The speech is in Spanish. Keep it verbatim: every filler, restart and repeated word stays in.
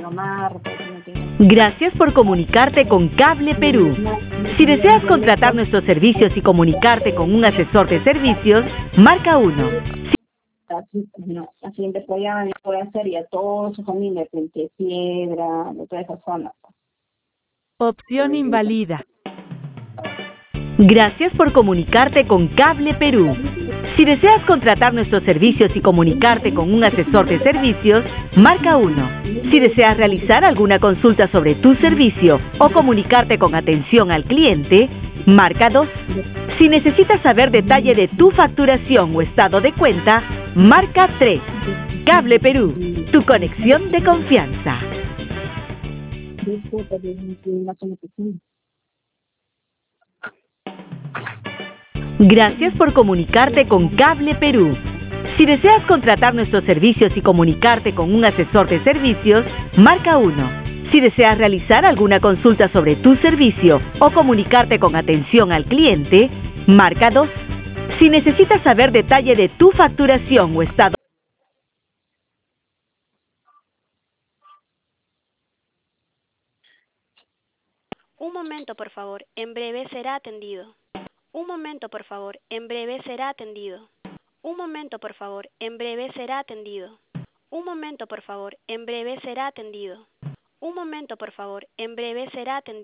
lo marco, si no tengo... Gracias por comunicarte con Cable Perú. Si deseas contratar nuestros servicios y comunicarte con un asesor de servicios, marca uno. Así, no, así de Pollán puede hacer y a toda su familia, de Piedra, de toda esa zona. Opción invalida. Gracias por comunicarte con Cable Perú. Si deseas contratar nuestros servicios y comunicarte con un asesor de servicios, marca uno. Si deseas realizar alguna consulta sobre tu servicio o comunicarte con atención al cliente, marca dos. Si necesitas saber detalle de tu facturación o estado de cuenta, marca tres. Cable Perú, tu conexión de confianza. Disculpa, no son pequeños. Gracias por comunicarte con Cable Perú. Si deseas contratar nuestros servicios y comunicarte con un asesor de servicios, marca uno. Si deseas realizar alguna consulta sobre tu servicio o comunicarte con atención al cliente, marca dos. Si necesitas saber detalle de tu facturación o estado... Un momento, por favor. En breve será atendido. Un momento, por favor. En breve será atendido. Un momento, por favor. En breve será atendido. Un momento, por favor. En breve será atendido. Un momento, por favor. En breve será atendido.